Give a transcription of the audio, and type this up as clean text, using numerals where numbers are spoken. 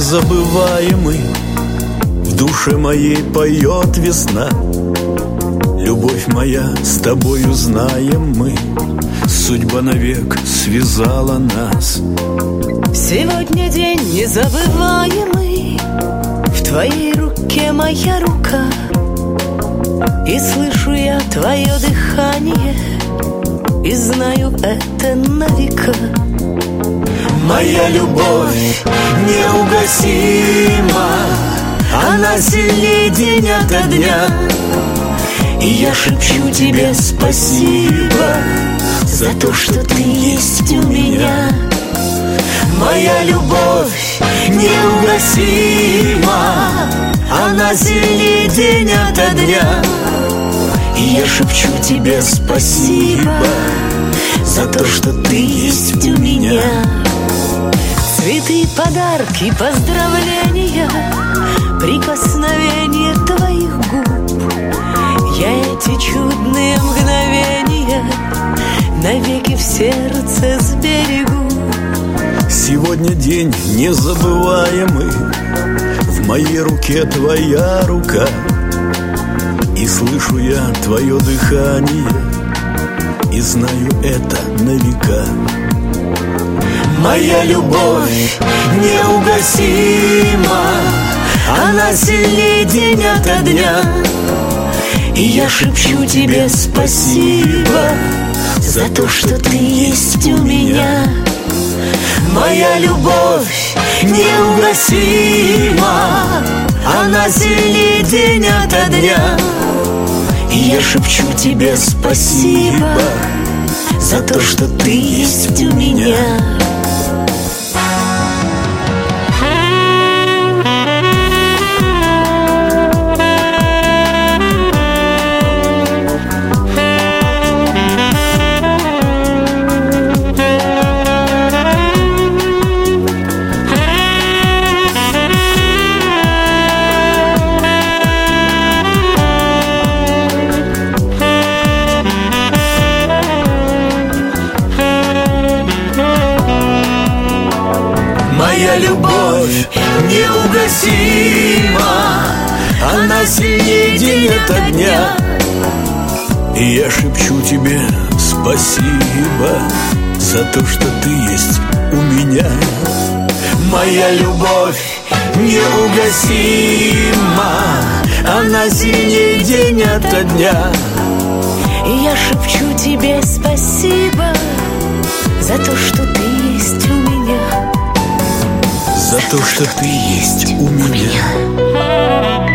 незабываемый. В душе моей поет весна. Любовь моя, с тобою знаем мы, судьба навек связала нас. Сегодня день незабываемый. В твоей руке моя рука, и слышу я твое дыхание, и знаю это на века. Моя любовь неугасима, она сильнее день ото дня. И я шепчу тебе спасибо за то, что ты есть у меня. Моя любовь неугасима, она сильнее день ото дня. И я шепчу тебе спасибо за то, что ты есть у меня. Цветы, подарки, поздравления, прикосновения твоих губ. Я эти чудные мгновения навеки в сердце сберегу. Сегодня день незабываемый. В моей руке твоя рука, и слышу я твое дыхание, и знаю это на века. Моя любовь неугасима, она сильнее день ото дня. И я шепчу тебе спасибо за то, что ты есть у меня. Моя любовь неугасима, она сильнее день ото дня. И я шепчу тебе спасибо за то, что ты есть у меня. Моя любовь неугасима, она сильнее день ото дня. И я шепчу тебе спасибо за то, что ты есть у меня. Моя любовь неугасима, она сильнее день ото дня. И я шепчу тебе спасибо за то, что ты есть у меня. За то, что ты есть у меня.